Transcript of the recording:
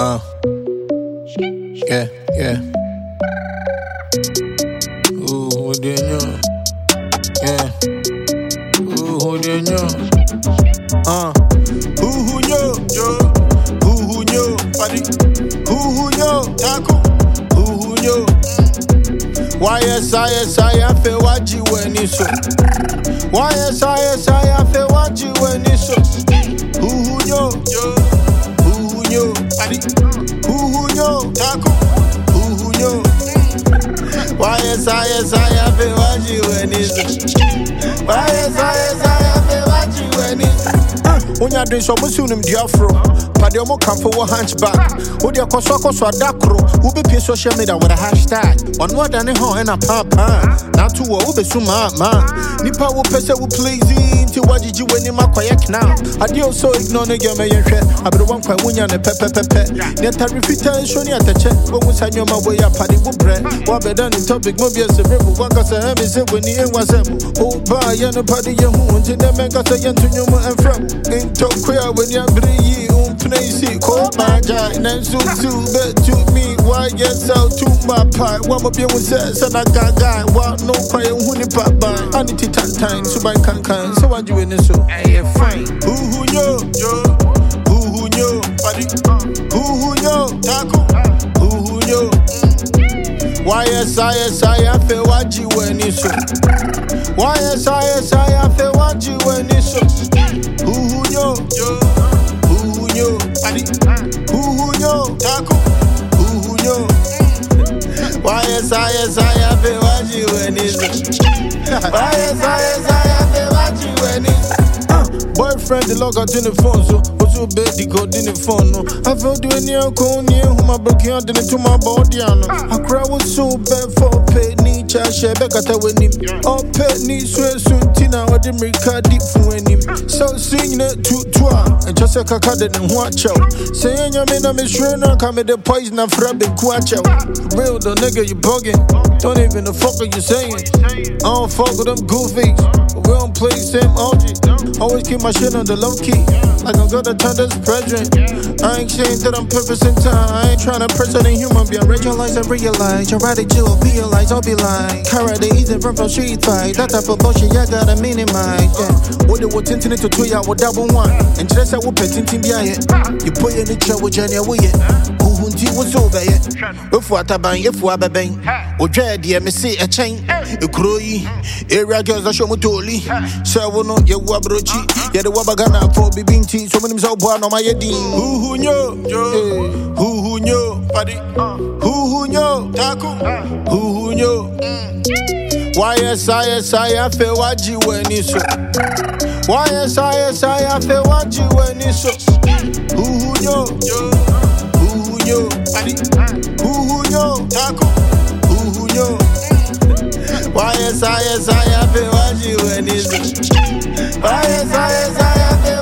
Yeah, yeah. Ooh, who do you know? Yeah. Ooh, who do you know? Who know? Yo. Who know? Buddy. Who know? Taco. Who know? I feel what you when you so. I feel what you when you so. Who know? Yo. Who know? Buddy. Who know? Taco. Who know? I feel what you when you so. I feel what you when you so. When you're doing so much soon in the afro, but you're more comfortable hunchback. Would you cause a dacro? Who be social media with a hashtag? On what than a home and a papa. Now to what be so man. Nipa will pay will please into what did you win in my quiet now? I do also ignore the game. I be the one quite winning a pepper. Yet I repeat and show you at the check. But when I know my way up, I will bread. What be done in topic, maybe as a rebel. What got a heavy said when he was a oh, by a party, you won't in the mega saying to you and from. Talk queer when you're pretty place it call my guy and so bet to me why yes out to my pie one of you says and I got guy what no cry who ni papa I need to time so by can so what you in so hey fine who know who know buddy who know taco who know why yes I feel what you when you so why yes I feel what you when you so who know who know buddy who know taco who know why yes I feel what you when you so why yes I feel what you when you boyfriend the log out in the phone so baby got in the phone no I felt doing your cone who my broken out into my body I cry was so bad for pay ni share back at when him all pay ni so tina what the make deep for him so sing it to and just a kakade and watch out saying you mean I'm sure no come the poison and frabby watch out real the nigga you bugging don't even the fuck are you saying I don't fuck with them goofies we don't play same OG always keep my shit on the low key like I'm gonna turn this president. I ain't saying that I'm perfect in time. I ain't trying to press it in human being. Regionalize and realize. You're right, you'll realize. I'll be lying. Karate easy run from street fight. That type of bullshit, you gotta minimize. Yeah. What they were tinting to 2 hours with double one. And just I will pay tinting behind it. You put in the chair with Jenny away. Who was over it? If what I buy, if what I buy. Or dread, yeah, me see a chain. A croy. Area girls are show me totally. So I will not get wabrochi. Yeah, the wabagana for being. So many so born on my head. Who know? Who know? Buddy. Who know? Taco. Who know? Why yes I feel what you when you so. Why yes I feel what you when you so. Who know? Who know? Buddy. Who know? Taco. Who know? Why yes I feel what you when you so. Why yes I feel